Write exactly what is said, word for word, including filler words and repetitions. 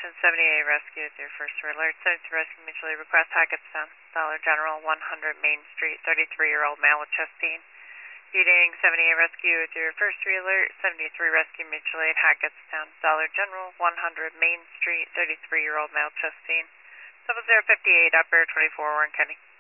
Ocean seventy-eight Rescue with your first alert. seventy-three Rescue mutually request Hackettstown, Dollar General, one hundred Main Street, thirty-three-year-old male with chest pain. Eating seventy-eight Rescue with your first alert. seventy-three Rescue mutually at Hackettstown, Dollar General, one hundred Main Street, thirty-three-year-old male chest pain. Double zero fifty-eight, upper twenty-four, Warren County.